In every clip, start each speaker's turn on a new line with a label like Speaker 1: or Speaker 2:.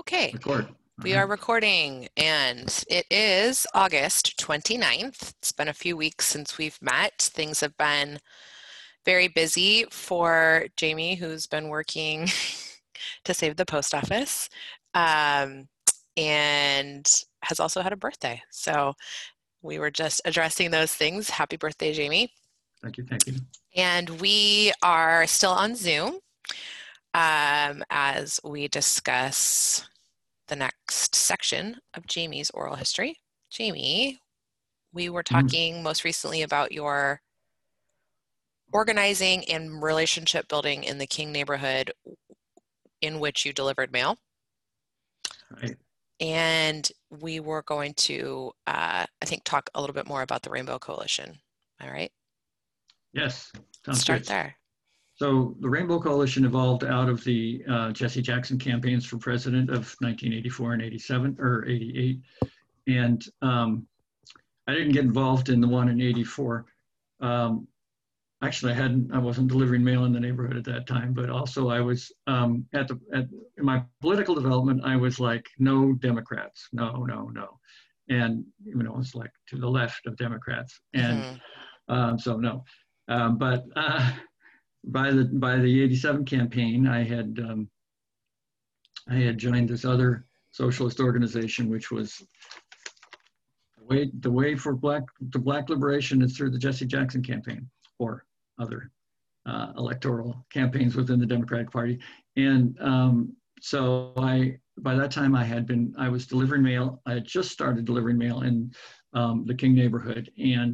Speaker 1: Okay,
Speaker 2: Record.
Speaker 1: we are recording, and it is August 29th. It's been a few weeks since we've met. Things have been very busy for Jamie, who's been working to save the post office, and has also had a birthday. So we were just addressing those things. Happy birthday, Jamie.
Speaker 2: Thank you. Thank you.
Speaker 1: And we are still on Zoom as we discuss the next section of Jamie's oral history. Jamie, we were talking most recently about your organizing and relationship building in the King neighborhood in which you delivered mail.
Speaker 2: Right.
Speaker 1: And we were going to, I think, talk a little bit more about the Rainbow Coalition. All right?
Speaker 2: Yes. Sounds
Speaker 1: Start
Speaker 2: good.
Speaker 1: there.
Speaker 2: So the Rainbow Coalition evolved out of the Jesse Jackson campaigns for president of 1984 and 87 or 88. And I didn't get involved in the one in 84. Actually, I wasn't delivering mail in the neighborhood at that time, but also I was in my political development, I was like, no Democrats, no. And, you know, it's like to the left of Democrats. And so no, but by the 87 campaign, I had joined this other socialist organization, which was the way for black liberation is through the Jesse Jackson campaign or other electoral campaigns within the Democratic Party. And so by that time I was delivering mail. I had just started delivering mail in the King neighborhood and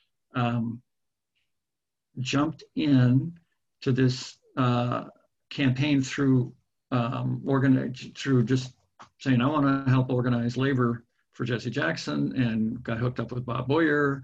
Speaker 2: jumped in to this campaign through just saying, I want to help organize labor for Jesse Jackson, and got hooked up with Bob Boyer,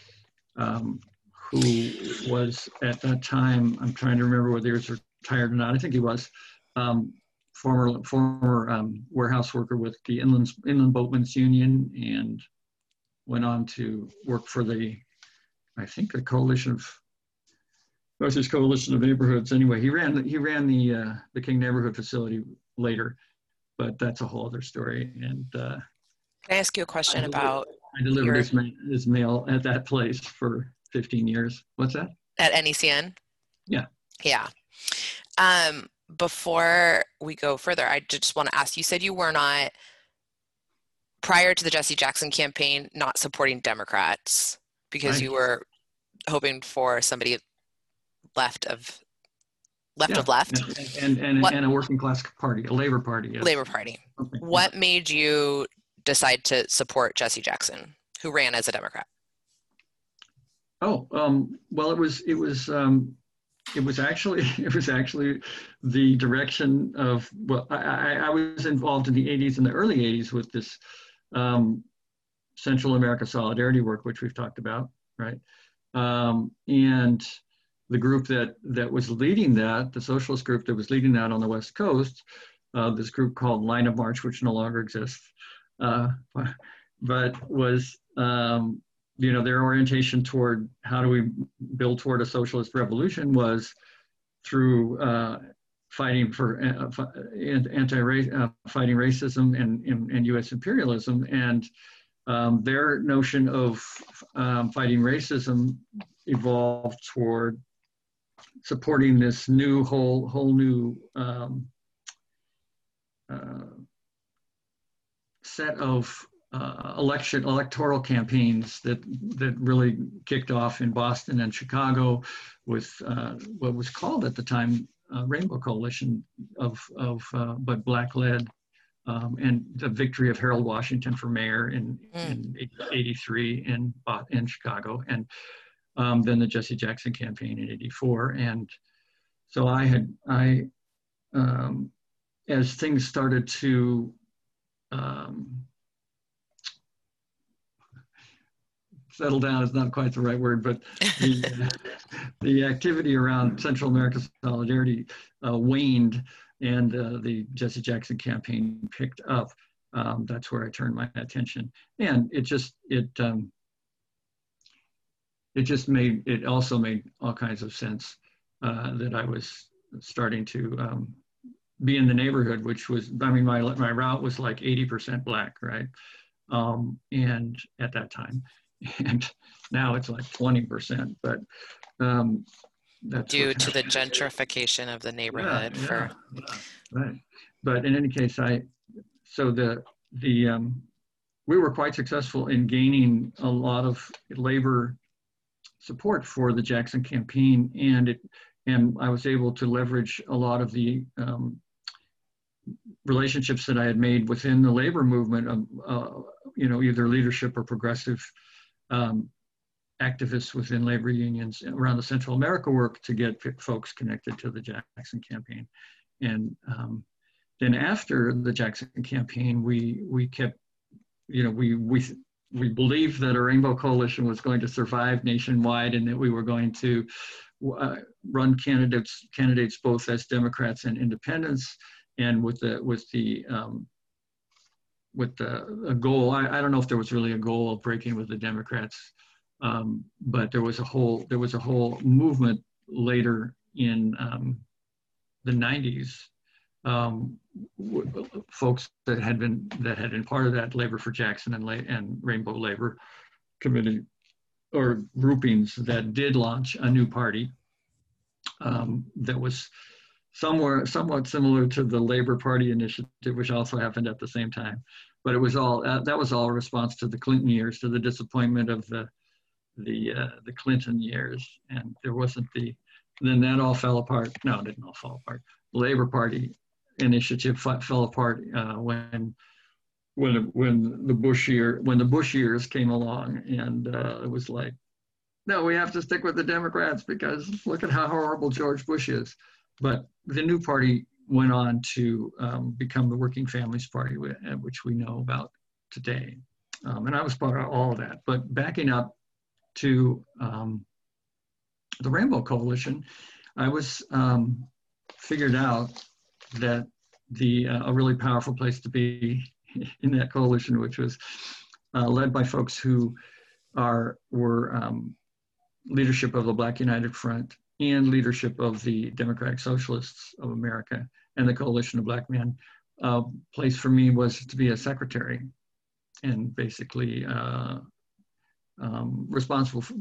Speaker 2: who was at that time, I'm trying to remember whether he was retired or not. I think he was, former warehouse worker with the Inland Boatmen's Union, and went on to work for the coalition of neighborhoods. Anyway, he ran the King neighborhood facility later, but that's a whole other story. And
Speaker 1: can I ask you a question about?
Speaker 2: I delivered his mail at that place for 15 years. What's that?
Speaker 1: At NECN?
Speaker 2: Yeah.
Speaker 1: Yeah. Before we go further, I just want to ask, you said you were not, prior to the Jesse Jackson campaign, not supporting Democrats because you were hoping for somebody left of left.
Speaker 2: And a working class party, a labor party. Yes.
Speaker 1: Labor Party. What made you decide to support Jesse Jackson, who ran as a Democrat?
Speaker 2: Oh, well, it was actually the direction of, well, I was involved in the 80s and the early 80s with this Central America Solidarity work, which we've talked about, right? And the group that was leading that, the socialist group that was leading that on the West Coast, this group called Line of March, which no longer exists, but was, their orientation toward how do we build toward a socialist revolution was through fighting for fighting racism and U.S. imperialism, and their notion of fighting racism evolved toward supporting this new whole new set of electoral campaigns that really kicked off in Boston and Chicago with what was called at the time Rainbow Coalition but black led, and the victory of Harold Washington for mayor in 83 in Chicago, and then the Jesse Jackson campaign in 84. And so as things started to settle down is not quite the right word, but the activity around Central America Solidarity waned, and the Jesse Jackson campaign picked up. That's where I turned my attention, and it also made all kinds of sense that I was starting to be in the neighborhood, which was, I mean, my route was like 80% black, right? And at that time, and now it's like 20%, but that's
Speaker 1: Due
Speaker 2: what's
Speaker 1: to the
Speaker 2: happening.
Speaker 1: gentrification of the neighborhood.
Speaker 2: Yeah, right. But in any case, so we were quite successful in gaining a lot of labor support for the Jackson campaign, and I was able to leverage a lot of the relationships that I had made within the labor movement, either leadership or progressive activists within labor unions around the Central America work to get folks connected to the Jackson campaign. And then after the Jackson campaign, we kept, we believed that a Rainbow Coalition was going to survive nationwide, and that we were going to run candidates both as Democrats and independents, and with a goal. I don't know if there was really a goal of breaking with the Democrats, but there was a whole movement later in the 90s. Folks that had been part of that Labor for Jackson and Rainbow Labor Committee or groupings that did launch a new party that was somewhat similar to the Labor Party initiative, which also happened at the same time. But it was all that was all a response to the Clinton years, to the disappointment of the Clinton years, and there wasn't then that all fell apart. No, it didn't all fall apart. The Labor Party initiative fell apart when the Bush years came along, and it was like, no, we have to stick with the Democrats because look at how horrible George Bush is. But the new party went on to become the Working Families Party, which we know about today. And I was part of all of that. But backing up to the Rainbow Coalition, I was figured out that a really powerful place to be in that coalition, which was led by folks who were leadership of the Black United Front and leadership of the Democratic Socialists of America and the Coalition of Black Men. Place for me was to be a secretary, and basically responsible for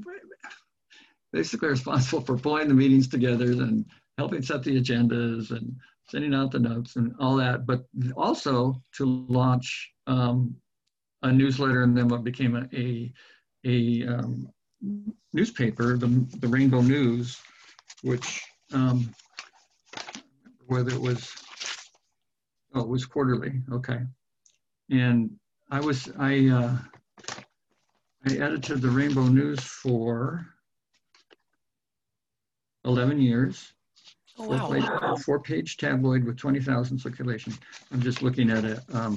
Speaker 2: pulling the meetings together and helping set the agendas and sending out the notes and all that, but also to launch a newsletter, and then what became a newspaper, the Rainbow News, which whether it was quarterly, okay. And I edited the Rainbow News for 11 years.
Speaker 1: Oh, wow.
Speaker 2: Four-page tabloid with 20,000 circulation. I'm just looking at a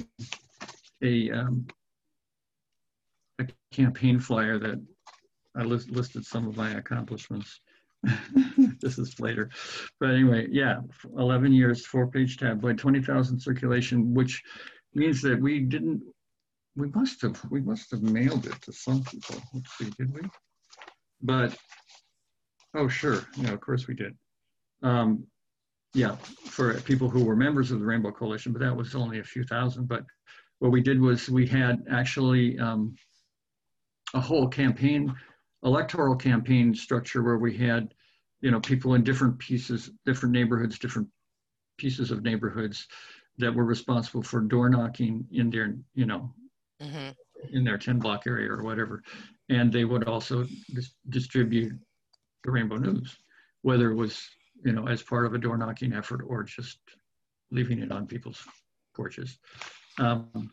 Speaker 2: campaign flyer that I listed some of my accomplishments. This is later. But anyway, yeah, 11 years, four-page tabloid, 20,000 circulation, which means that we must have mailed it to some people. Let's see, did we? But, oh, sure. Yeah, of course we did. Yeah, for people who were members of the Rainbow Coalition, but that was only a few thousand. But what we did was we had actually a whole electoral campaign structure where we had, people in different neighborhoods, different pieces of neighborhoods that were responsible for door knocking in their,
Speaker 1: Mm-hmm.
Speaker 2: in their 10-block area or whatever. And they would also distribute the Rainbow News, whether it was, as part of a door knocking effort or just leaving it on people's porches. And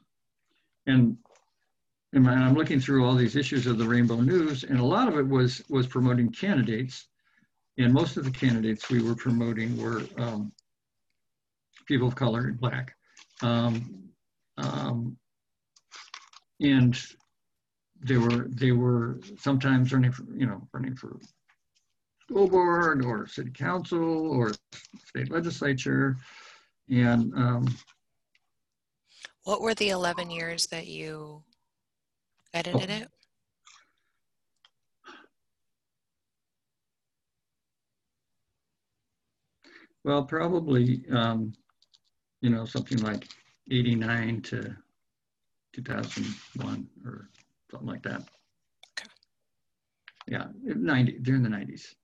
Speaker 2: I'm looking through all these issues of the Rainbow News, and a lot of it was promoting candidates. And most of the candidates we were promoting were people of color and Black. And they were sometimes running for school board or city council or state legislature. And
Speaker 1: what were the 11 years that you edited it?
Speaker 2: Well, probably something like 89 to 2001 or something like that.
Speaker 1: Okay.
Speaker 2: Yeah, during the 90s.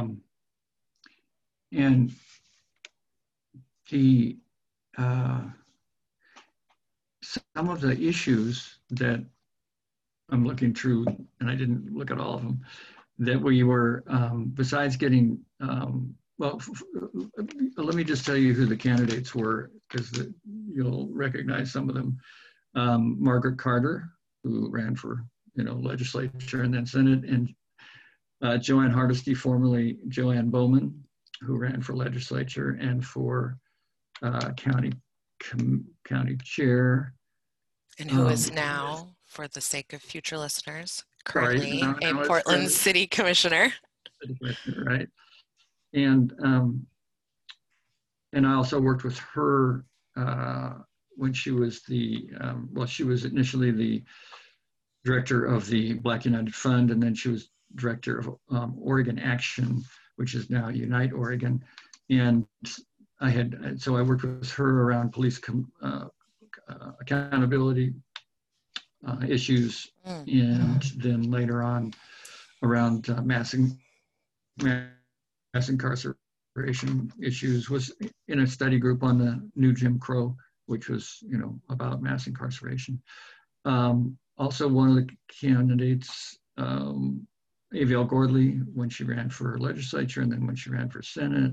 Speaker 2: And the some of the issues that I'm looking through, and I didn't look at all of them, that we were, besides getting, let me just tell you who the candidates were, because you'll recognize some of them. Margaret Carter, who ran for, legislature and then Senate, and Joanne Hardesty, formerly Joanne Bowman, who ran for legislature and for county chair.
Speaker 1: And who is now, for the sake of future listeners, currently a Portland City Commissioner.
Speaker 2: City Commissioner, right? And I also worked with her when she was she was initially the director of the Black United Fund, and then she was director of Oregon Action, which is now Unite Oregon. And I worked with her around police accountability issues, and then later on around mass incarceration issues. Was in a study group on the new Jim Crow, which was about mass incarceration. Also, one of the candidates, Aviel Gordley, when she ran for legislature, and then when she ran for Senate.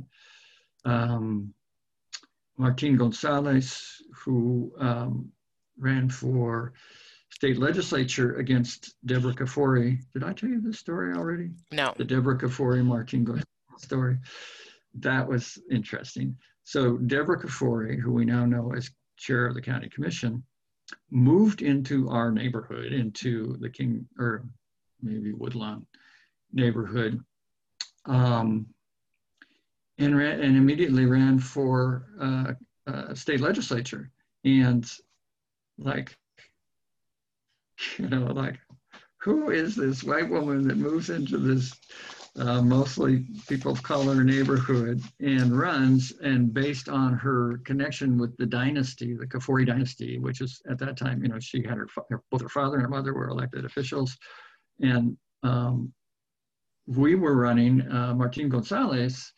Speaker 2: Martin Gonzalez, who ran for state legislature against Deborah Kafoury. Did I tell you this story already?
Speaker 1: No.
Speaker 2: The Deborah Kafoury, Martin Gonzalez story. That was interesting. So Deborah Kafoury, who we now know as chair of the county commission, moved into our neighborhood, into the King, or maybe Woodlawn neighborhood, and immediately ran for state legislature. And who is this white woman that moves into this mostly people of color neighborhood and runs, and based on her connection with the dynasty, the Kafoury dynasty, which is at that time, she had both her father and her mother were elected officials. And we were running Martin Gonzalez,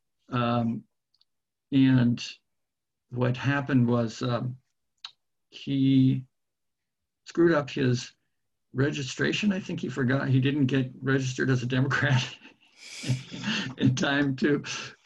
Speaker 2: and what happened was he screwed up his registration. I think he forgot, he didn't get registered as a Democrat in time to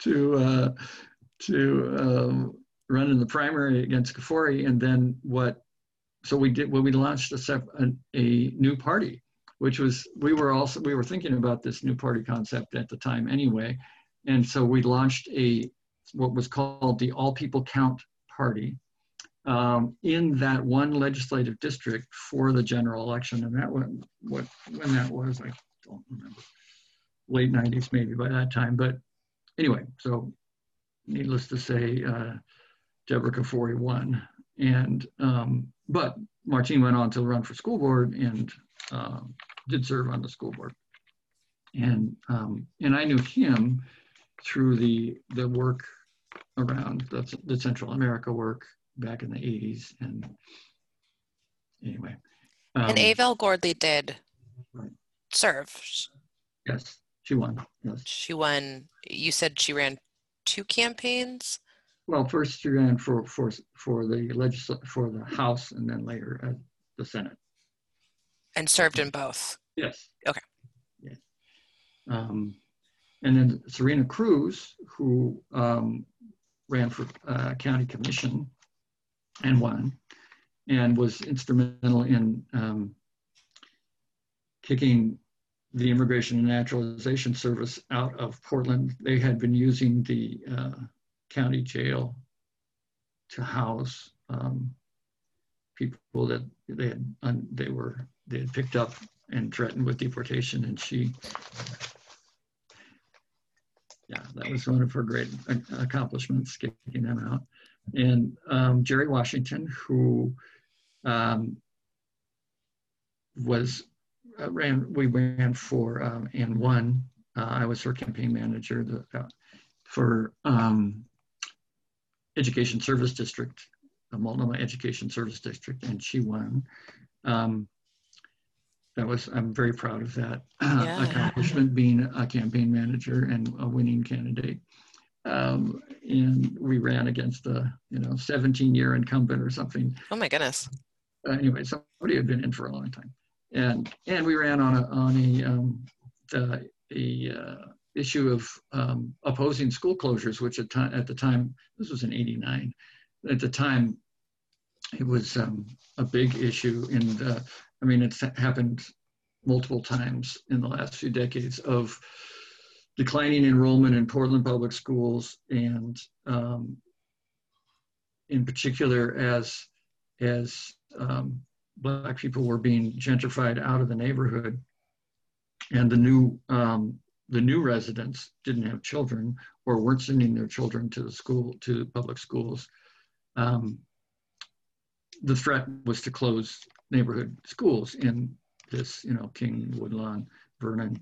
Speaker 2: run in the primary against Kafoury. And then we launched a new party, which was, we were thinking about this new party concept at the time anyway. And so we launched what was called the All People Count Party in that one legislative district for the general election. And that when that was, I don't remember, late 90s maybe by that time. But anyway, so needless to say, Deborah Kafoury won. And but Martin went on to run for school board and did serve on the school board. And I knew him through the work around the Central America work back in the 80s. And anyway.
Speaker 1: And Aviel Gordley did serve.
Speaker 2: Yes, she won. Yes.
Speaker 1: She won. You said she ran 2 campaigns?
Speaker 2: Well, first she ran for the House, and then later at the Senate.
Speaker 1: And served in both?
Speaker 2: Yes.
Speaker 1: Okay.
Speaker 2: Yes. And then Serena Cruz, who ran for county commission and won, and was instrumental in kicking the Immigration and Naturalization Service out of Portland. They had been using the county jail to house people that they had picked up and threatened with deportation. And that was one of her great accomplishments, kicking them out. And Jerry Washington, who we ran for and won. I was her campaign manager for education service district, the Multnomah Education Service District, and she won. I'm very proud of that accomplishment, being a campaign manager and a winning candidate. And we ran against a 17-year incumbent or something.
Speaker 1: Oh my goodness.
Speaker 2: Anyway, somebody had been in for a long time, and we ran on a issue of opposing school closures, which at the time, this was in '89. At the time, it was a big issue, and it's happened multiple times in the last few decades of declining enrollment in Portland public schools, and in particular as Black people were being gentrified out of the neighborhood, and the new residents didn't have children or weren't sending their children to public schools. The threat was to close neighborhood schools in this, King, Woodlawn, Vernon,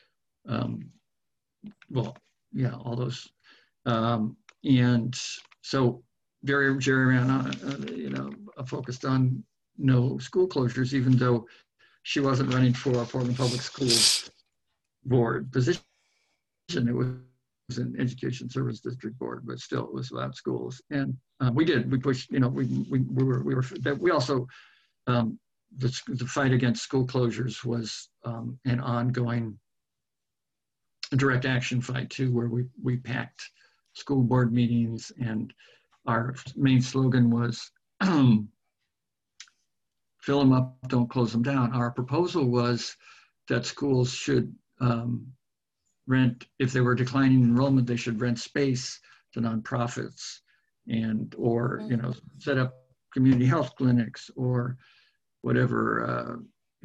Speaker 2: all those. And so Jerry ran on, focused on no school closures, even though she wasn't running for a Portland Public Schools Board position. It was an Education Service District Board, but still it was about schools. And we pushed, we also, the fight against school closures was an ongoing direct action fight too, where we packed school board meetings, and our main slogan was fill them up, don't close them down. Our proposal was that schools should rent, if they were declining enrollment, they should rent space to nonprofits or set up community health clinics or whatever,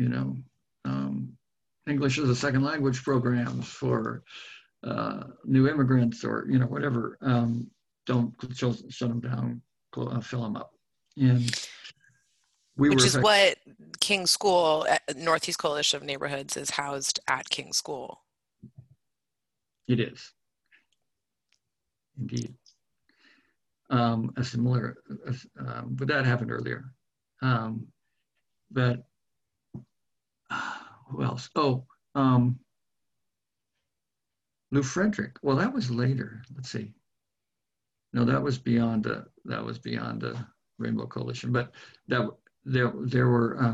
Speaker 2: English as a second language programs for new immigrants, or whatever. Don't shut them down, fill them up. And
Speaker 1: which is what King School, Northeast Coalition of Neighborhoods, is housed at King School.
Speaker 2: It is, indeed. A similar, but that happened earlier. But who else? Lou Frederick. Well, that was later. Let's see. No, that was beyond the Rainbow Coalition. But there were.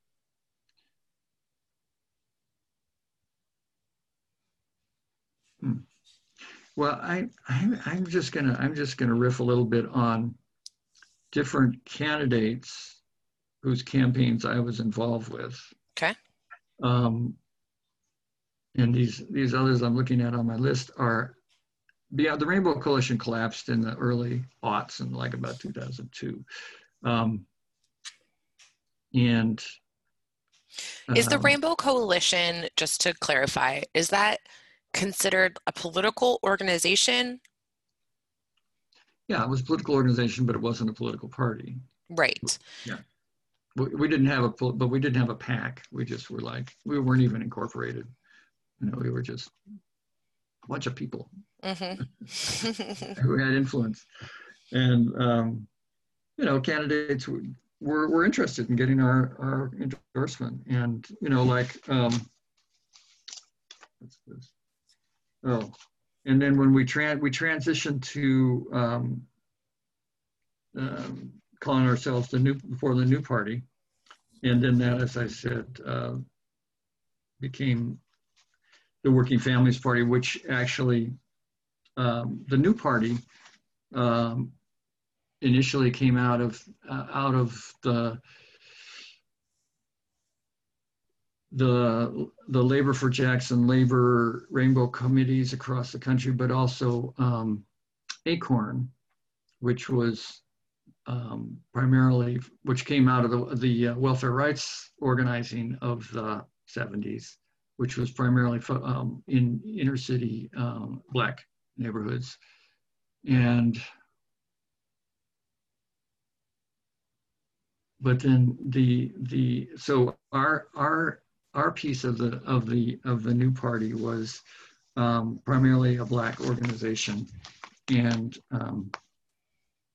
Speaker 2: Well, I'm just gonna riff a little bit on different candidates whose campaigns I was involved with.
Speaker 1: Okay.
Speaker 2: And these others I'm looking at on my list are, the Rainbow Coalition collapsed in the early aughts, in like about 2002.
Speaker 1: Is the Rainbow Coalition, just to clarify, is that considered a political organization?
Speaker 2: Yeah, it was a political organization, but it wasn't a political party.
Speaker 1: Right.
Speaker 2: Yeah. We didn't have a PAC. We just were we weren't even incorporated. We were just a bunch of people who had influence. And, candidates were interested in getting our endorsement. And, what's this? And then when we transitioned to calling ourselves the New Party, and then that, as I said, became the Working Families Party, which actually the New Party initially came out of the Labor for Jackson, Labor Rainbow committees across the country, but also ACORN, which was which came out of the welfare rights organizing of the 70s, which was primarily in inner city Black neighborhoods. But then so our piece of the New Party was primarily a Black organization, and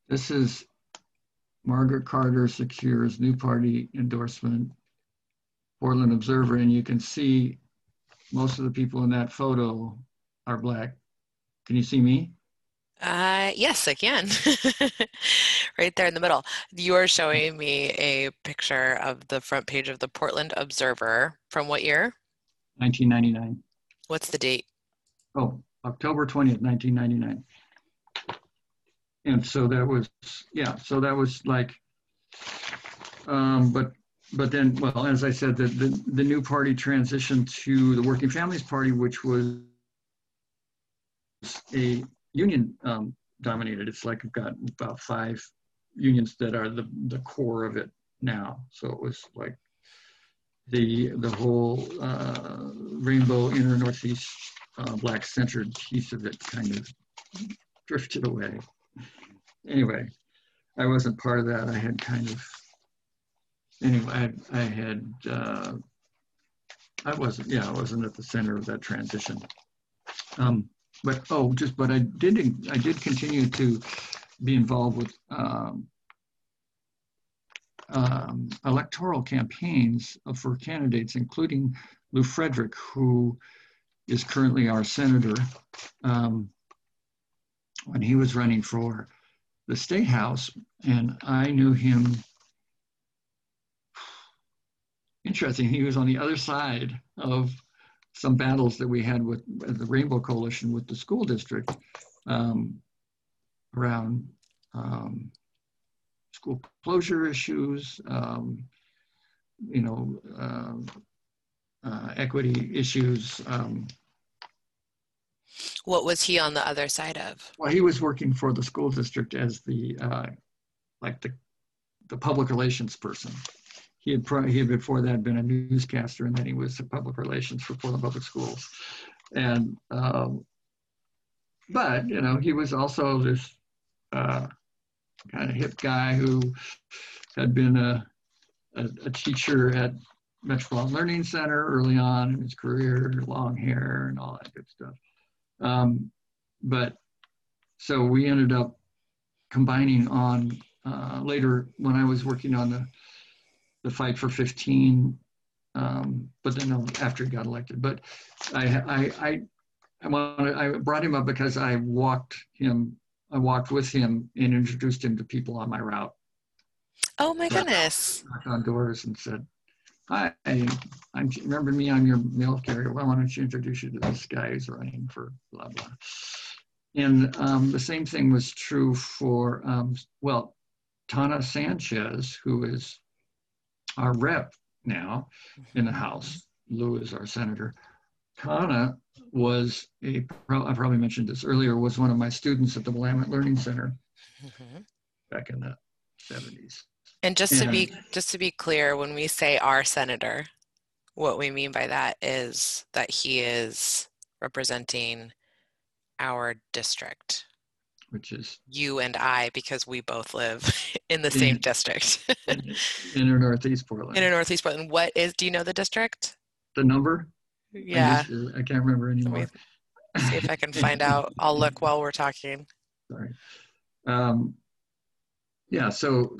Speaker 2: This is Margaret Carter secures new party endorsement, Portland Observer, and you can see most of the people in that photo are Black. Can you see me?
Speaker 1: Yes, I can. Right there in the middle. You're showing me a picture of the front page of the Portland Observer from what year?
Speaker 2: 1999.
Speaker 1: What's the date?
Speaker 2: Oh, October 20th, 1999. And so that was, yeah, so that was like, but then, well, as I said, the new party transitioned to the Working Families Party, which was a union dominated. It's like I've got about 5 unions that are the core of it now. So it was like the whole rainbow inner Northeast Black centered piece of it kind of drifted away. Anyway, I wasn't part of that. I had kind of, anyway, I had, I wasn't at the center of that transition. But I did continue to be involved with electoral campaigns for candidates, including Lou Frederick, who is currently our senator. When he was running for the State House, and I knew him. Interesting, he was on the other side of some battles that we had with the Rainbow Coalition with the school district around school closure issues, equity issues.
Speaker 1: What was he on the other side of?
Speaker 2: Well, he was working for the school district as the public relations person. He had before that been a newscaster, and then he was public relations for Portland Public Schools. And but he was also this kind of hip guy who had been a teacher at Metropolitan Learning Center early on in his career, long hair and all that good stuff. But so we ended up combining on later when I was working on the fight for 15, but then after he got elected. But I brought him up because I walked with him and introduced him to people on my route.
Speaker 1: Oh my goodness.
Speaker 2: Knocked on doors and said, "Hi, remember me? I'm your mail carrier. Well, why don't you introduce you to this guy who's running for blah, blah." And the same thing was true for, Tana Sanchez, who is our rep now in the House. Lou is our senator. Tana was I probably mentioned this earlier, was one of my students at the Willamette Learning Center back in the 70s.
Speaker 1: And just to be clear, when we say our senator, what we mean by that is that he is representing our district,
Speaker 2: which is
Speaker 1: you and I, because we both live in the same district.
Speaker 2: Inner Northeast Portland.
Speaker 1: Inner Northeast Portland. Do you know the district?
Speaker 2: The number?
Speaker 1: Yeah.
Speaker 2: I can't remember anymore.
Speaker 1: Let me see if I can find out. I'll look while we're talking.
Speaker 2: Sorry. Yeah, so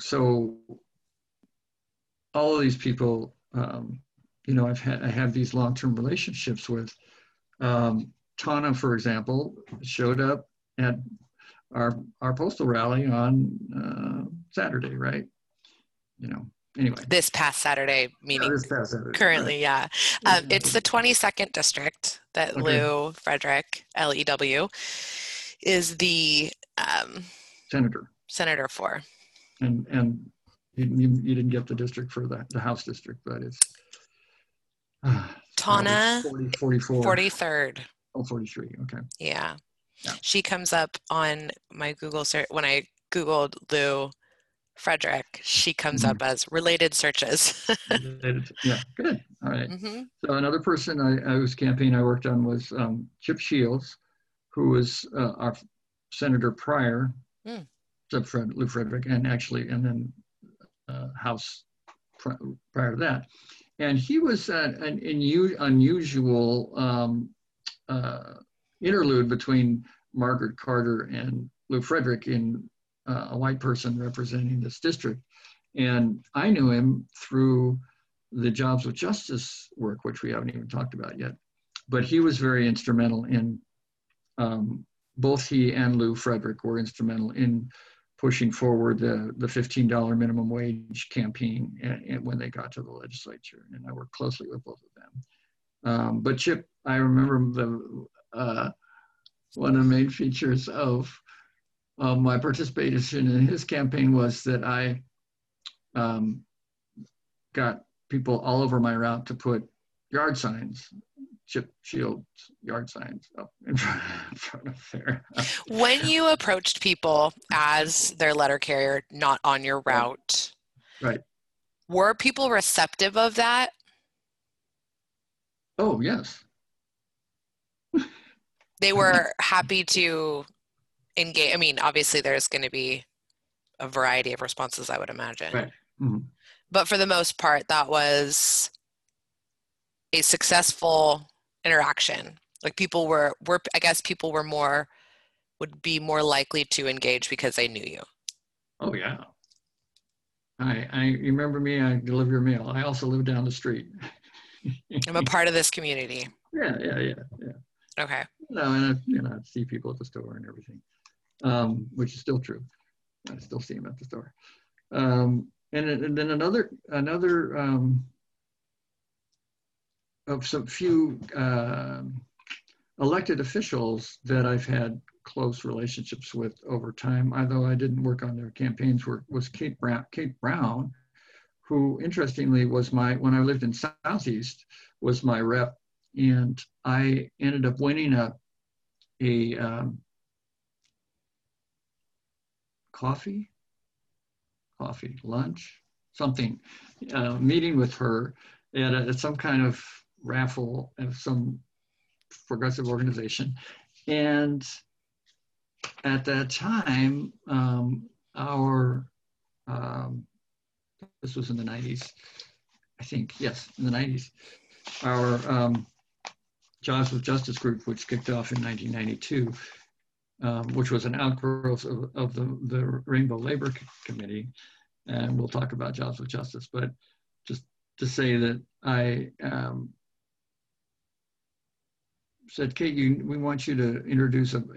Speaker 2: all of these people, I have these long-term relationships with. Tana, for example, showed up at our postal rally on Saturday, right? Anyway.
Speaker 1: This past Saturday, meaning
Speaker 2: this past Saturday,
Speaker 1: currently, right. Yeah. It's the 22nd district that Lou Frederick, L-E-W, is the senator for.
Speaker 2: And you didn't get the district for the House district, but it's
Speaker 1: Tana
Speaker 2: 44.
Speaker 1: 43rd.
Speaker 2: Oh, 43. Okay.
Speaker 1: Yeah. She comes up on my Google search. When I Googled Lou Frederick, she comes up as related searches.
Speaker 2: Yeah, good. All right. So another person whose campaign I worked on was Chip Shields, who was our senator prior, except for Lou Frederick, and then House prior to that. And he was an unusual interlude between Margaret Carter and Lou Frederick in a white person representing this district. And I knew him through the Jobs with Justice work, which we haven't even talked about yet. But he was very instrumental in, both he and Lou Frederick were instrumental in pushing forward the $15 minimum wage campaign and when they got to the legislature. And I worked closely with both of them. But Chip, I remember one of the main features of my participation in his campaign was that I got people all over my route to put yard signs, Chip Shields yard signs up in front of there.
Speaker 1: When you approached people as their letter carrier, not on your route,
Speaker 2: right?
Speaker 1: Were people receptive of that?
Speaker 2: Oh, yes.
Speaker 1: They were happy to engage. I mean, obviously there's going to be a variety of responses, I would imagine.
Speaker 2: Right. Mm-hmm.
Speaker 1: But for the most part, that was a successful interaction. Like people were I guess people would be more likely to engage because they knew you.
Speaker 2: Oh yeah. You remember me, I deliver your mail. I also live down the street.
Speaker 1: I'm a part of this community.
Speaker 2: Yeah.
Speaker 1: Okay.
Speaker 2: And I see people at the store and everything, which is still true. I still see them at the store. And then another of some few elected officials that I've had close relationships with over time, although I didn't work on their campaigns, was Kate Brown, who interestingly was when I lived in Southeast, was my rep. And I ended up winning a lunch, something, meeting with her at some kind of raffle of some progressive organization. And at that time, this was in the 90s, I think, yes, in the 90s, our Jobs with Justice group, which kicked off in 1992, which was an outgrowth of the Rainbow Labor Committee. And we'll talk about Jobs with Justice, but just to say that I said, Kate, we want you to introduce a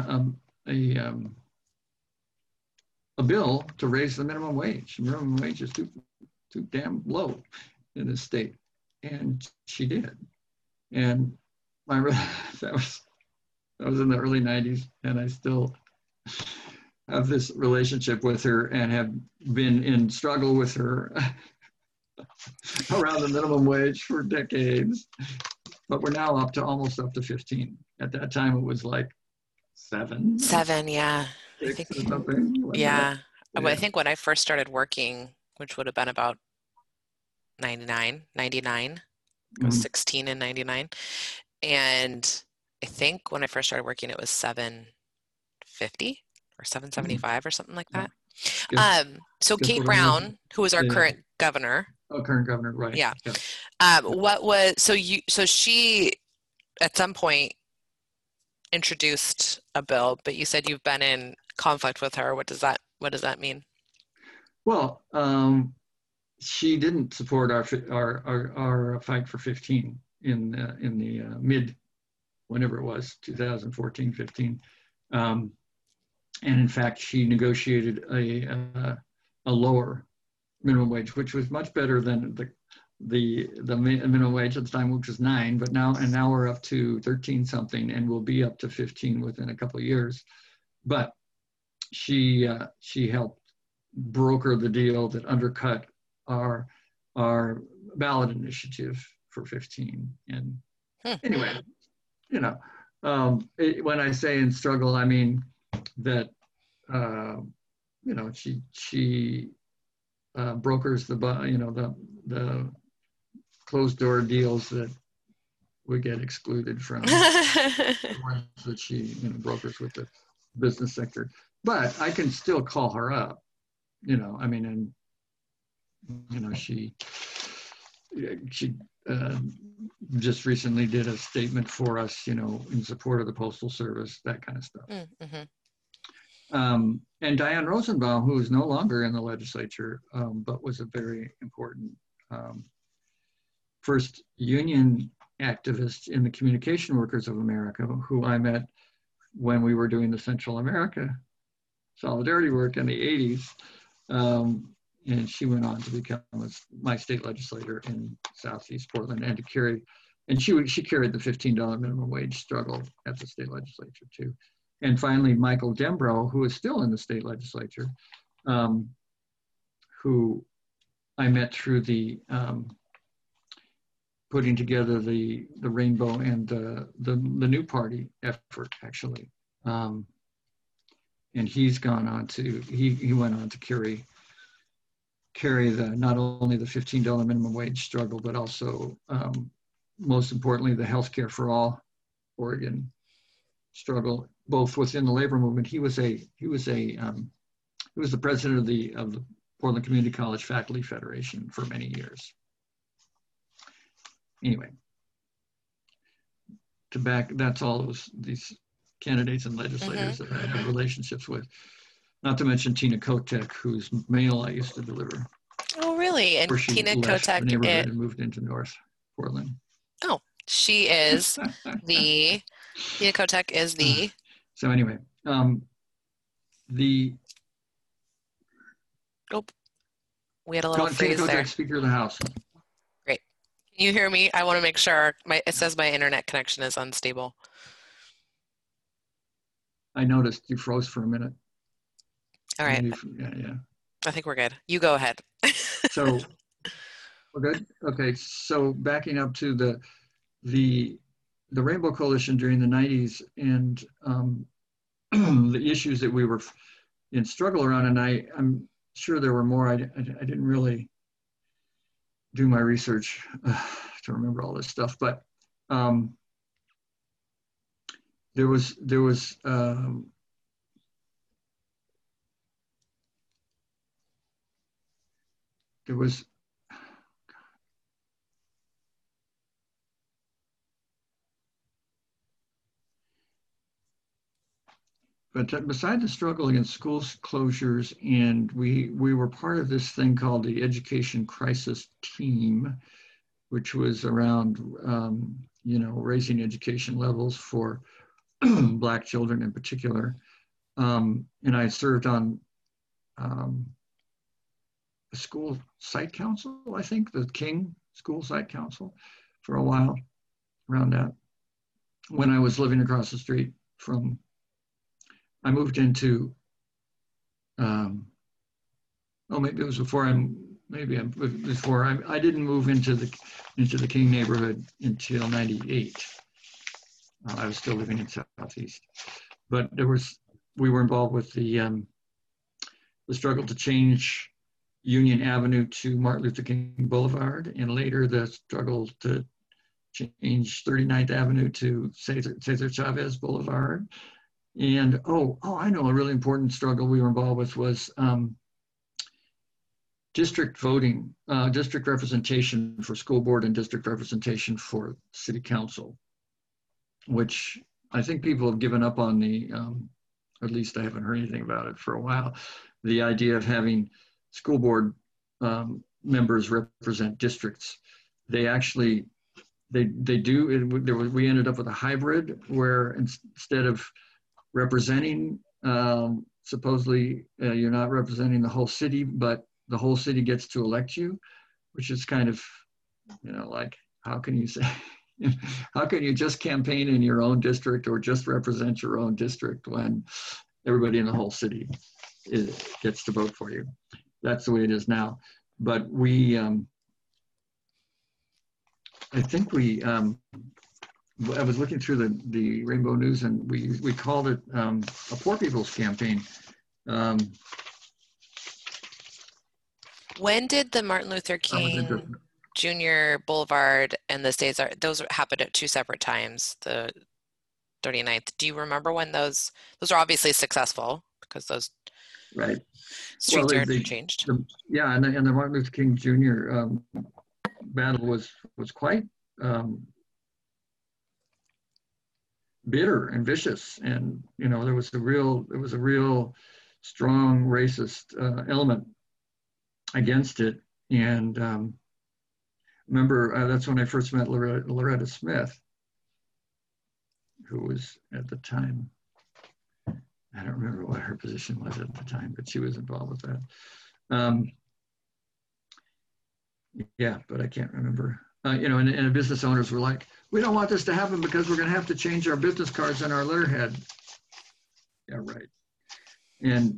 Speaker 2: bill to raise the minimum wage. The minimum wage is too damn low in this state. And she did. And that was in the early 90s, and I still have this relationship with her and have been in struggle with her around the minimum wage for decades. But we're now almost up to 15. At that time, it was like 7.
Speaker 1: 7, yeah.
Speaker 2: 6 or something. Like
Speaker 1: yeah.
Speaker 2: Yeah.
Speaker 1: I think when I first started working, which would have been about 99. I was 16 in 99. And I think when I first started working, it was 750 or 775 or something like that. So Kate Brown, who was our current governor.
Speaker 2: Oh, current governor, right.
Speaker 1: Yeah. So she at some point introduced a bill, but you said you've been in conflict with her. What does that mean? Well,
Speaker 2: she didn't support our fight for 15 in the mid, whenever it was, 2014, 15. And in fact, she negotiated a lower minimum wage, which was much better than the minimum wage at the time, which was 9, but now we're up to 13 something, and we'll be up to 15 within a couple of years. But she helped broker the deal that undercut our ballot initiative for 15. And anyway, when I say in struggle, I mean that she brokers the closed door deals that would get excluded from the ones that she brokers with the business sector. But I can still call her up, she just recently did a statement for us, in support of the Postal Service, that kind of stuff.
Speaker 1: Mm-hmm.
Speaker 2: And Diane Rosenbaum, who is no longer in the legislature, but was a very important first union activist in the Communication Workers of America, who I met when we were doing the Central America solidarity work in the 80s. And she went on to become my state legislator in Southeast Portland and to carry, and she carried the $15 minimum wage struggle at the state legislature too. And finally, Michael Dembrow, who is still in the state legislature, who I met through the putting together the Rainbow and the New Party effort, actually. And he's gone on to, he went on to carry the not only the $15 minimum wage struggle, but also most importantly, the healthcare for all Oregon struggle, both within the labor movement. He was the president of the Portland Community College Faculty Federation for many years. Anyway, that's all these candidates and legislators that I have relationships with. Not to mention Tina Kotek, whose mail I used to deliver.
Speaker 1: Oh, really? And Tina Kotek
Speaker 2: the neighborhood and moved into North Portland.
Speaker 1: Oh, she is Tina Kotek is the.
Speaker 2: So anyway,
Speaker 1: we had a little phrase
Speaker 2: Tina Kotek,
Speaker 1: there.
Speaker 2: Speaker of the House.
Speaker 1: Great. Can you hear me? I want to make sure it says my internet connection is unstable.
Speaker 2: I noticed you froze for a minute.
Speaker 1: All right.
Speaker 2: Yeah.
Speaker 1: I think we're good. You go ahead.
Speaker 2: So we're good. Okay. So backing up to the Rainbow Coalition during the 90s and the issues that we were in struggle around, and I'm sure there were more. I didn't really do my research to remember all this stuff, but there was but beside the struggle against school closures, and we were part of this thing called the Education Crisis Team, which was around raising education levels for Black children in particular. And I served on a school site council, I think, the King School Site Council, for a while around that. When I was living across the street from, I moved into, maybe it was before I didn't move into the King neighborhood until 98. I was still living in Southeast, but we were involved with the struggle to change Union Avenue to Martin Luther King Boulevard, and later the struggle to change 39th Avenue to Cesar Chavez Boulevard. And I know a really important struggle we were involved with was district voting, district representation for school board and district representation for city council, which I think people have given up on at least I haven't heard anything about it for a while, the idea of having school board members represent districts. They actually, they do, we ended up with a hybrid where instead of representing, supposedly you're not representing the whole city, but the whole city gets to elect you, which is kind of, like, how can you say, how can you just campaign in your own district or just represent your own district when everybody in the whole city gets to vote for you? That's the way it is now. But we, I was looking through the Rainbow News, and we called it a poor people's campaign.
Speaker 1: When did the Martin Luther King Jr. Boulevard and the States those happened at two separate times, the 39th? Do you remember when those are obviously successful because those streets are changed?
Speaker 2: And the Martin Luther King Jr. Battle was quite bitter and vicious, and there was a real strong racist element against it. And remember, that's when I first met Loretta Smith, who was at the time, I don't remember what her position was at the time, but she was involved with that. Yeah, but I can't remember. And the business owners were like, we don't want this to happen because we're going to have to change our business cards and our letterhead. Yeah, right. And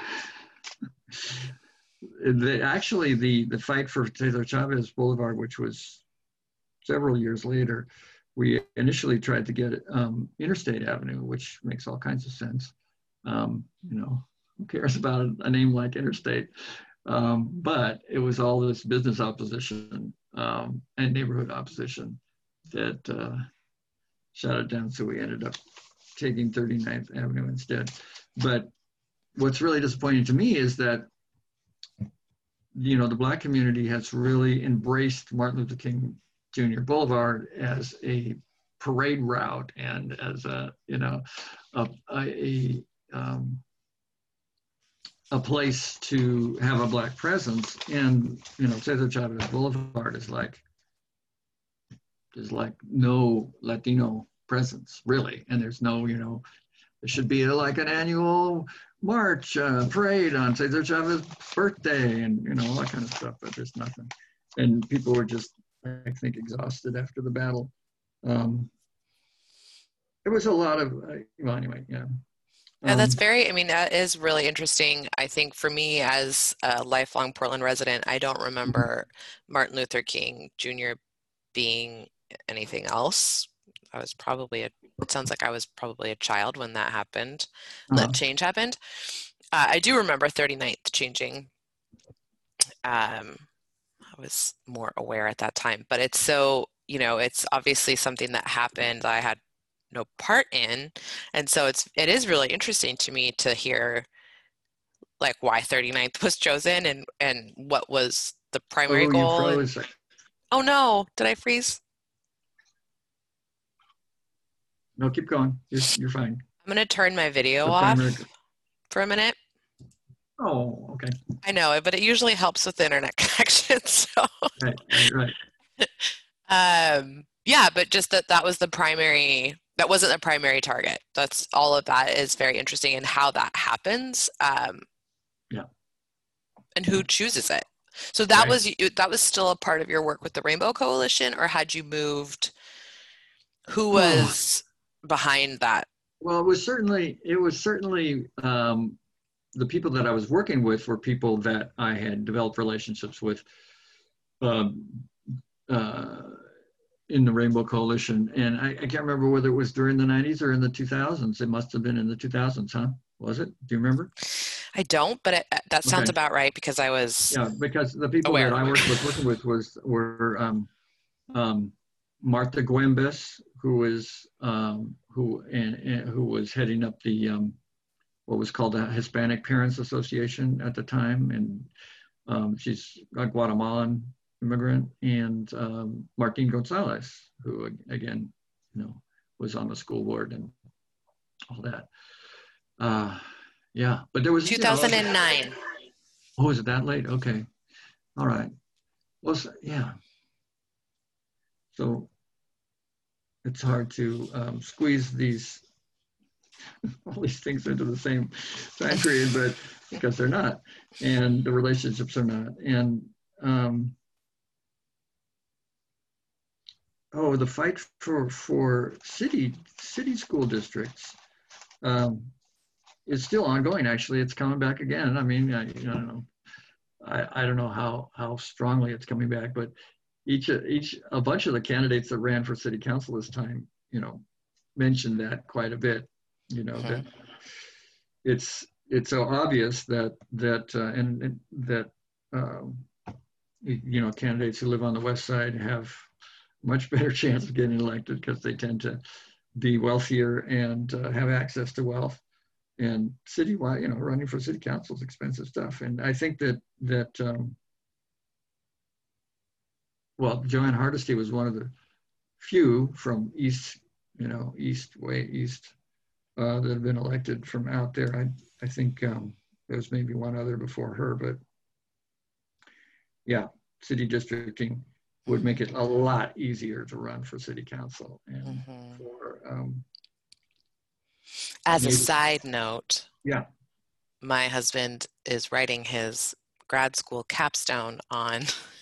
Speaker 2: the fight for Cesar Chavez Boulevard, which was several years later, we initially tried to get Interstate Avenue, which makes all kinds of sense. Who cares about a name like Interstate? But it was all this business opposition and neighborhood opposition that shut it down. So we ended up taking 39th Avenue instead. But what's really disappointing to me is that, the Black community has really embraced Martin Luther King Jr. Boulevard as a parade route and as a place to have a Black presence. And Cesar Chavez Boulevard is like no Latino presence really, and there's no there should be like an annual march parade on Cesar Chavez's birthday and all that kind of stuff, but there's nothing. And people were just, I think, exhausted after the battle. There was a lot of well, anyway, yeah.
Speaker 1: Yeah, that is really interesting. I think for me as a lifelong Portland resident, I don't remember Martin Luther King Jr. being anything else. It sounds like I was probably a child when that happened, that change happened. I do remember 39th changing. I was more aware at that time, but it's so, it's obviously something that happened that I had no part in. And so it is really interesting to me to hear like why 39th was chosen and what was the primary goal.
Speaker 2: You froze.
Speaker 1: Oh no, did I freeze?
Speaker 2: No, keep going. You're fine.
Speaker 1: I'm going to turn my video off for a minute.
Speaker 2: Oh, okay.
Speaker 1: I know, but it usually helps with the internet connection. So.
Speaker 2: Right.
Speaker 1: Yeah, but just that was the primary. That wasn't the primary target. That's all of that is very interesting and how that happens.
Speaker 2: Yeah.
Speaker 1: And who chooses it. So that was still a part of your work with the Rainbow Coalition, or had you moved? Who was behind that?
Speaker 2: Well, it was certainly the people that I was working with were people that I had developed relationships with in the Rainbow Coalition. And I can't remember whether it was during the 90s or in the 2000s. It must have been in the 2000s, huh? Was it? Do you remember?
Speaker 1: I don't, but that sounds about right because I was.
Speaker 2: Yeah, because the people that I was working with were Martha Guembes, who was heading up the what was called the Hispanic Parents Association at the time, and she's a Guatemalan immigrant, and Martin Gonzalez, who again, was on the school board and all that. Yeah, but there was
Speaker 1: 2009.
Speaker 2: Oh, is it that late? Okay, all right. Well, yeah. So it's hard to squeeze all these things into the same time period, but because they're not, and the relationships are not. And the fight for city school districts is still ongoing. Actually, it's coming back again. I mean, I don't know how strongly it's coming back, but a bunch of the candidates that ran for city council this time, mentioned that quite a bit. That it's so obvious that candidates who live on the west side have much better chance of getting elected because they tend to be wealthier and have access to wealth. And citywide, running for city council is expensive stuff. And I think that Joanne Hardesty was one of the few from East way east, that have been elected from out there. I think there was maybe one other before her, but yeah, city districting would make it a lot easier to run for city council and for
Speaker 1: As a side note,
Speaker 2: yeah,
Speaker 1: my husband is writing his grad school capstone on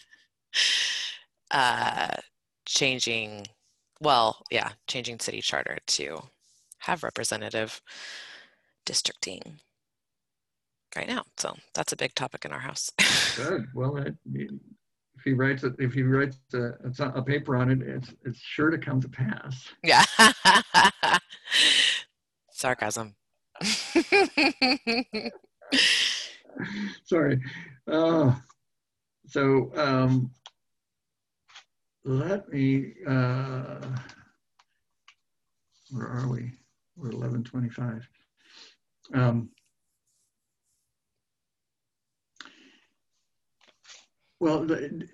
Speaker 1: changing city charter to have representative districting right now. So that's a big topic in our house.
Speaker 2: Good. Well, if he writes a paper on it, it's sure to come to pass.
Speaker 1: Yeah. Sarcasm.
Speaker 2: Sorry. So let me. Where are we? We're 11:25. Well,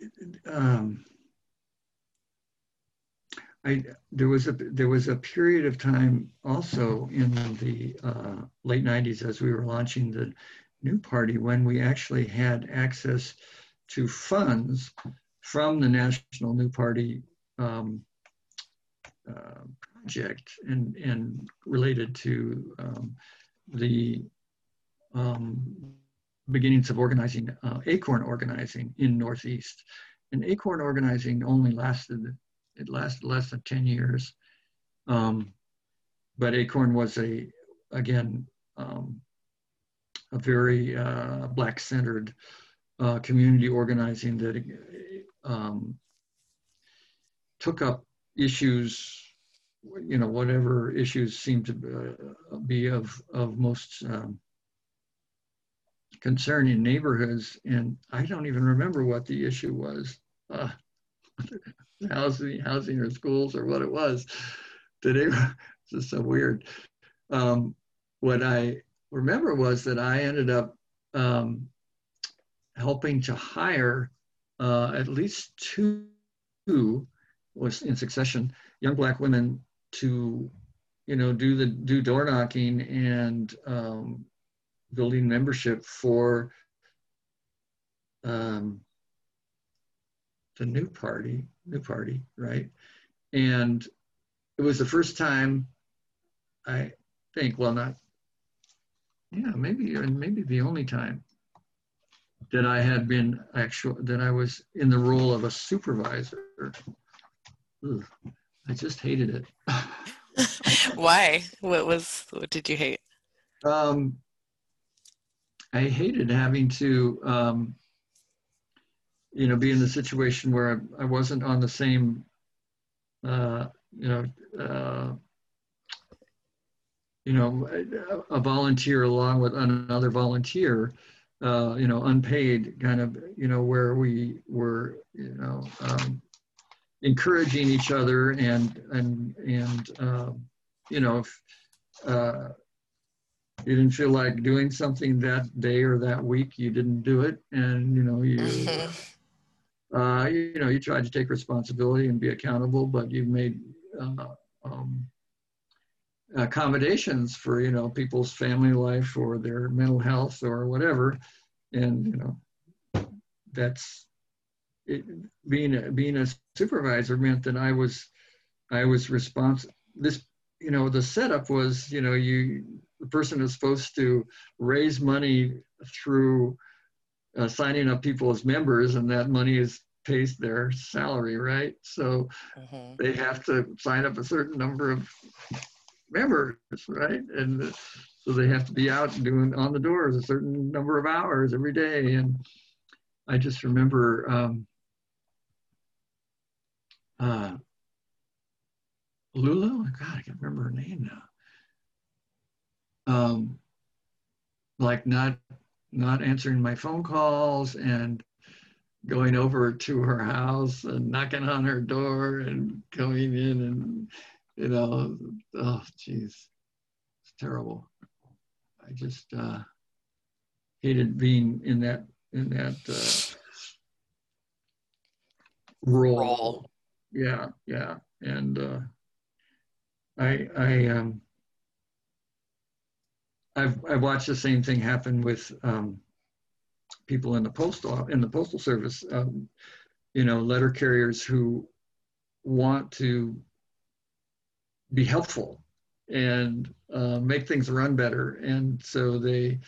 Speaker 2: there was a period of time also in the late 90s as we were launching the new party when we actually had access to funds from the National New Party project and related to the beginnings of organizing, ACORN organizing in Northeast. And ACORN organizing only lasted less than 10 years. But ACORN was a very Black-centered community organizing that took up issues, whatever issues seemed to be of most concern in neighborhoods. And I don't even remember what the issue was. Housing or schools or what it was. It's just so weird. What I remember was that I ended up helping to hire at least two was in succession young Black women to do door knocking and building membership for the new party, right? And it was the first time, I think, maybe the only time that I had been that I was in the role of a supervisor. Ugh, I just hated it.
Speaker 1: Why? What did you hate?
Speaker 2: I hated having to, be in the situation where I wasn't on the same, a volunteer along with another volunteer, unpaid kind of, where we were, encouraging each other and if you didn't feel like doing something that day or that week, you didn't do it. And, you tried to take responsibility and be accountable, but you made accommodations for, people's family life or their mental health or whatever. And, that's it. Being a supervisor meant that I was responsible. The setup was, the person is supposed to raise money through signing up people as members, and that money pays their salary, right? So they have to sign up a certain number of members, right? And so they have to be out doing on the doors a certain number of hours every day. And I just remember Lula, God, I can't remember her name now. Like not answering my phone calls and going over to her house and knocking on her door and going in and, oh, geez, it's terrible. I just hated being in that role. Yeah. And I've watched the same thing happen with people in the postal service. Letter carriers who want to be helpful and make things run better, and so they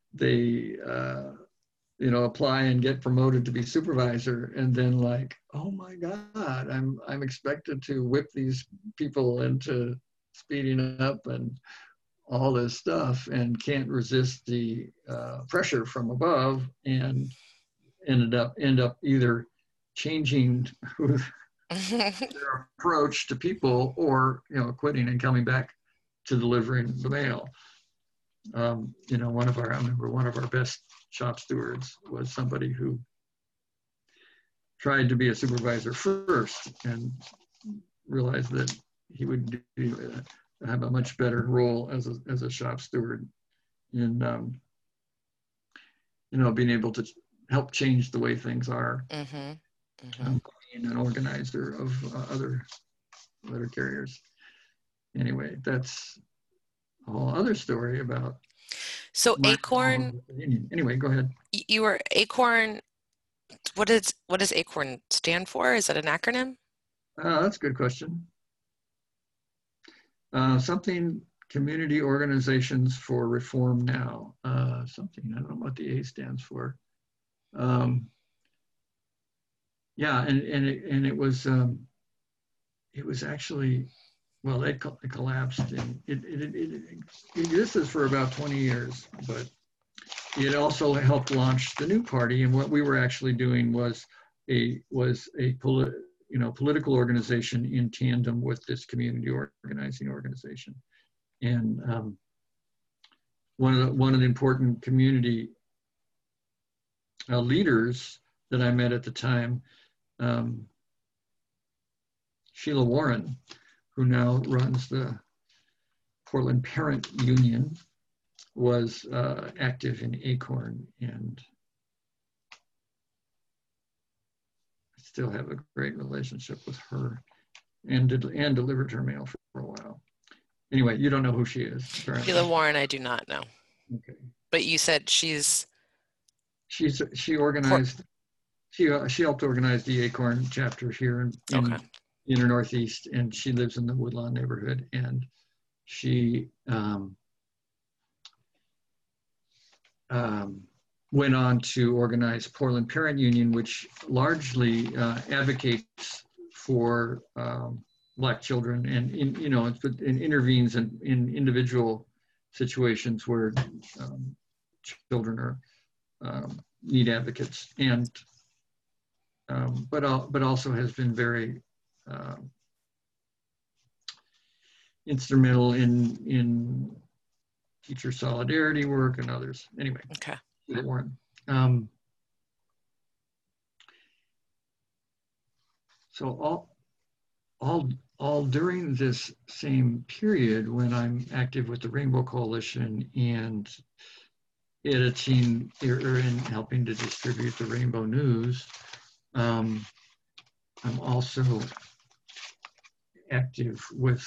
Speaker 2: apply and get promoted to be supervisor, and then like, oh my God, I'm expected to whip these people into speeding up and all this stuff, and can't resist the pressure from above, and end up either changing their approach to people, or quitting and coming back to delivering the mail. I remember one of our best shop stewards was somebody who tried to be a supervisor first and realized that he would have a much better role as a shop steward in being able to help change the way things are. Being an organizer of other letter carriers. Anyway, that's a whole other story about.
Speaker 1: So ACORN.
Speaker 2: Anyway, go ahead.
Speaker 1: You were ACORN. What does ACORN stand for? Is that an acronym?
Speaker 2: That's a good question. Something Community Organizations for Reform Now. Something, I don't know what the A stands for. Yeah, and it was actually, well, it collapsed, and it existed for about 20 years, but it also helped launch the new party. And what we were actually doing was a political organization in tandem with this community organizing organization. And one of the important community leaders that I met at the time, Sheila Warren, who now runs the Portland Parent Union, was active in ACORN, and I still have a great relationship with her, and delivered her mail for a while. Anyway, you don't know who she is, apparently.
Speaker 1: Sheila Warren, I do not know.
Speaker 2: Okay.
Speaker 1: But you said she
Speaker 2: organized. She helped organize the ACORN chapter here in the Northeast, and she lives in the Woodlawn neighborhood. And she went on to organize Portland Parent Union, which largely advocates for Black children, and intervenes in individual situations where children are need advocates, and but also has been very instrumental in teacher solidarity work and others. Anyway,
Speaker 1: okay.
Speaker 2: Warren. So all during this same period, when I'm active with the Rainbow Coalition and editing or in helping to distribute the Rainbow News, I'm also active with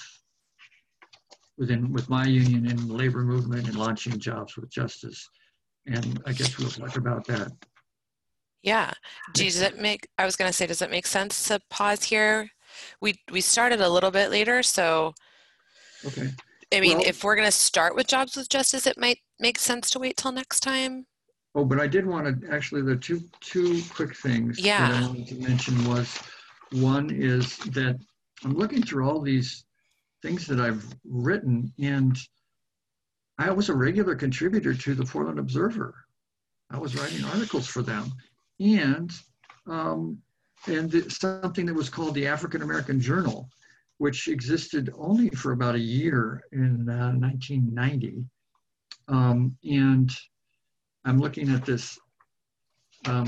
Speaker 2: my union in the labor movement and launching Jobs with Justice. And I guess we'll talk about that.
Speaker 1: Yeah. Does it make sense to pause here? We started a little bit later, so
Speaker 2: okay.
Speaker 1: I mean, if we're going to start with Jobs with Justice, it might make sense to wait till next time.
Speaker 2: Oh, but I did want to, actually, the two quick things that I wanted to mention was, one is that I'm looking through all these things that I've written, and I was a regular contributor to the Portland Observer. I was writing articles for them, and something that was called the African American Journal, which existed only for about a year in 1990. And I'm looking at this. Are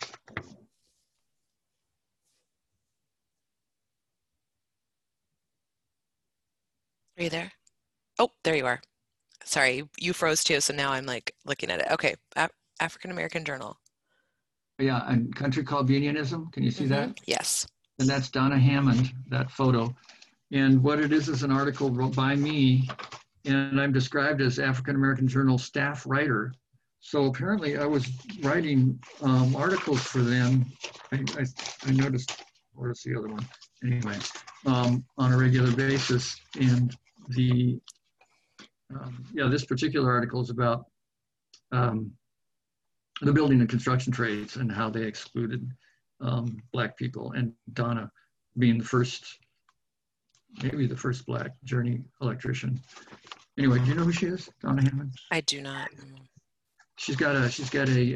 Speaker 1: you there? Oh, there you are. Sorry, you froze too, so now I'm like looking at it. Okay, African American Journal.
Speaker 2: Yeah, and Country Called Unionism. Can you see that?
Speaker 1: Yes.
Speaker 2: And that's Donna Hammond, that photo. And what it is an article by me, and I'm described as African American Journal staff writer. So apparently I was writing articles for them. I noticed, where's the other one? Anyway, on a regular basis. And the, this particular article is about the building and construction trades and how they excluded Black people, and Donna being the first, maybe the first Black journey electrician. Anyway, do you know who she is? Donna Hammond?
Speaker 1: I do not.
Speaker 2: She's got a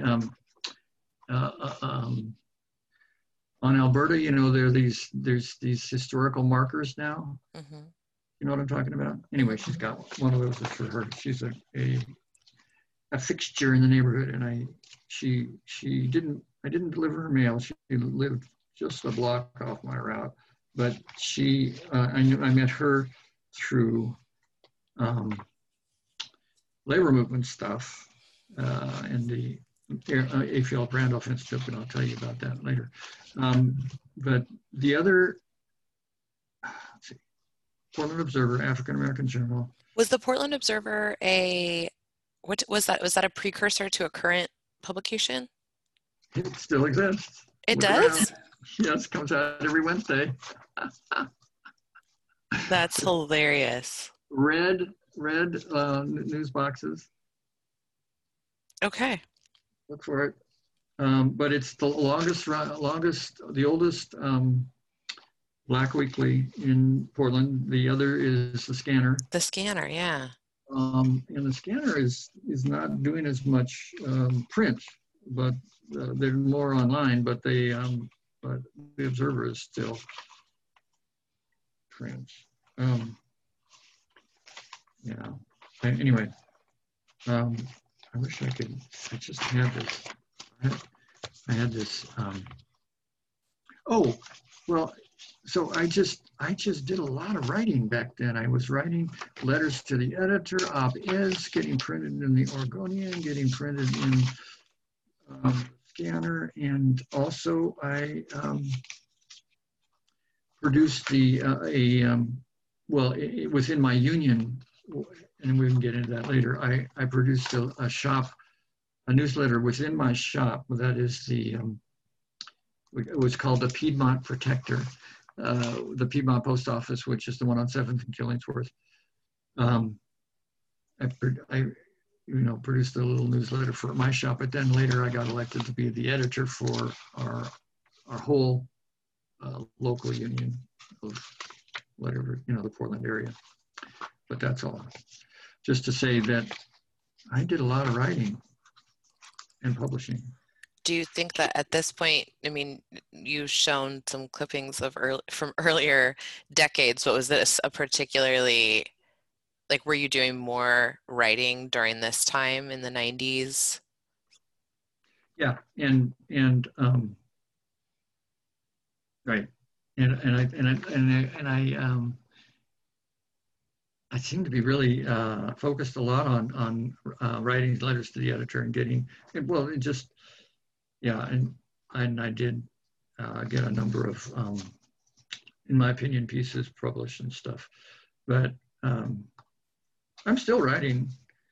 Speaker 2: on Alberta, you know, there's these historical markers now. Mm-hmm. You know what I'm talking about? Anyway, she's got one of those for her. She's a fixture in the neighborhood, and I didn't deliver her mail. She lived just a block off my route, but I met her through labor movement stuff and the AFL Randolph Institute, and I'll tell you about that later. But the other, let's see, Portland Observer, African American Journal.
Speaker 1: Was the Portland Observer what was that? Was that a precursor to a current publication?
Speaker 2: It still exists.
Speaker 1: It does?
Speaker 2: Yes, comes out every Wednesday.
Speaker 1: That's hilarious.
Speaker 2: Red news boxes.
Speaker 1: Okay.
Speaker 2: Look for it. But it's the the oldest Black weekly in Portland. The other is the Scanner.
Speaker 1: The Scanner, yeah.
Speaker 2: And the Scanner is not doing as much print, but they're more online. But the Observer is still print. Yeah. Anyway, I wish I could. I just had this. I had this. Oh, well. So I just did a lot of writing back then. I was writing letters to the editor, op-eds, getting printed in the Oregonian, getting printed in Scanner, and also I produced within my union, and we can get into that later. I produced a newsletter within my shop. That is it was called the Piedmont Protector. The Piedmont Post Office, which is the one on 7th and Killingsworth. I produced a little newsletter for my shop, but then later I got elected to be the editor for our whole local union of whatever, the Portland area. But that's all. Just to say that I did a lot of writing and publishing.
Speaker 1: Do you think that at this point, I mean, you've shown some clippings from earlier decades, but was this a particularly, were you doing more writing during this time in the 90s?
Speaker 2: Yeah, and right, I seem to be really focused a lot on writing letters to the editor and getting, yeah, and I did get a number of, in my opinion, pieces published and stuff. But I'm still writing,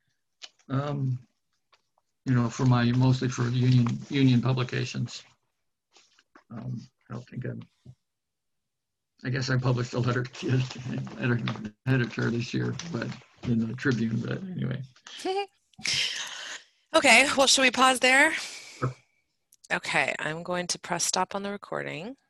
Speaker 2: mostly for union publications. I don't think I guess I published a letter to the editor this year, but in the Tribune. But anyway.
Speaker 1: Okay. Well, should we pause there? Okay, I'm going to press stop on the recording.